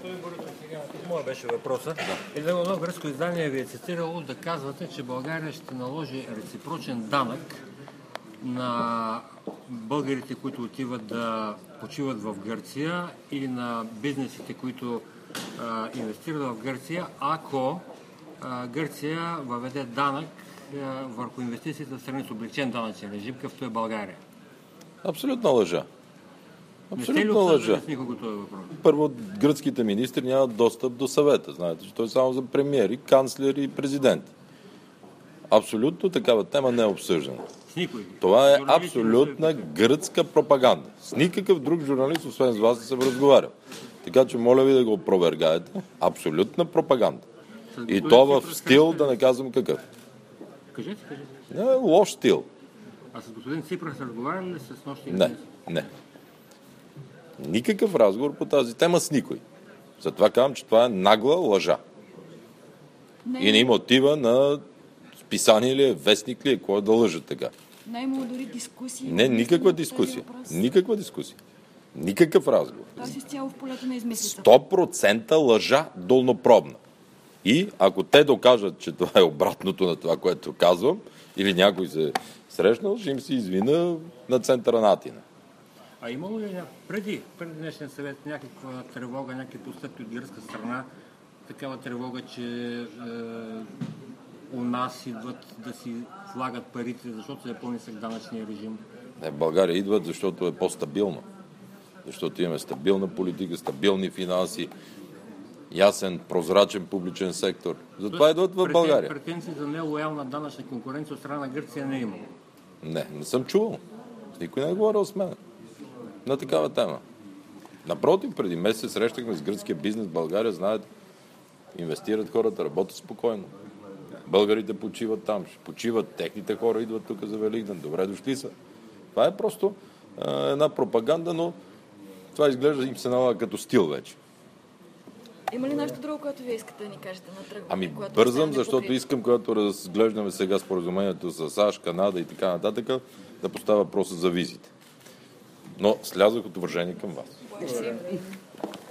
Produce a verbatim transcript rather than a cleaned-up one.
Господин Борисов, сега моя беше въпроса. Едно едно гръцко издание ви е цитирало да казвате, че България ще наложи реципрочен данък на българите, които отиват да почиват в Гърция, или на бизнесите, които а, инвестират в Гърция, ако а, Гърция въведе данък а, върху инвестициите в страни с облегчен данъчен режим, какъвто е България. Абсолютна лъжа. Абсолютно лъжа. Първо, гръцките министри нямат достъп до съвета. Знаете, че той е само за премиери, канцлери и президенти. Абсолютно такава тема не е обсъждана. Това е абсолютна гръцка пропаганда. С никакъв друг журналист, освен с вас, да съм разговарял. Така че моля ви да го опровергаете. Абсолютна пропаганда. И то в стил, да не казвам какъв. Кажете, кажете. Не, лош стил. А с господин Ципрас разговаряли ли с нощи? Не, не. Никакъв разговор по тази тема с никой. Затова казвам, че това е нагла лъжа. Не. И не им отива на списание ли е, вестник ли е, кой да лъжат така. Не е имало дори дискусии. Не, никаква дискусия. Никаква дискусия. Никакъв разговор. Това си изцяло в полето на измислица. сто процента лъжа долнопробна. И ако те докажат, че това е обратното на това, което казвам, или някой се срещнал, ще им се извина на центъра на Атина. А имало ли преди, преди днешния съвет някаква тревога, някакви постъпки от гръцка страна, такава тревога, че е, у нас идват да си влагат парите, защото е по-нисък данъчния режим? Не, в България идват, защото е по-стабилно. Защото имаме стабилна политика, стабилни финанси, ясен, прозрачен публичен сектор. Затова идват в България. Претенции за нелоялна данъчна конкуренция от страна на Гърция не е имало? Не, не съм чувал. Никой не е говорил с мен на такава тема. Напротив, преди месец срещахме с гръцкия бизнес в България, знаете, инвестират хората, работят спокойно. Българите почиват там, ще почиват, техните хора идват тук за Великден, добре дошли са. Това е просто а, една пропаганда, но това изглежда им се налага като стил вече. Има ли нещо друго, което вие искате да ни кажете на тръгване? Ами бързам, защото искам, когато разглеждаме сега споразумението с САЩ, Канада и така нататък, да поставя въпроса за визите. Но слязах от уважение към вас.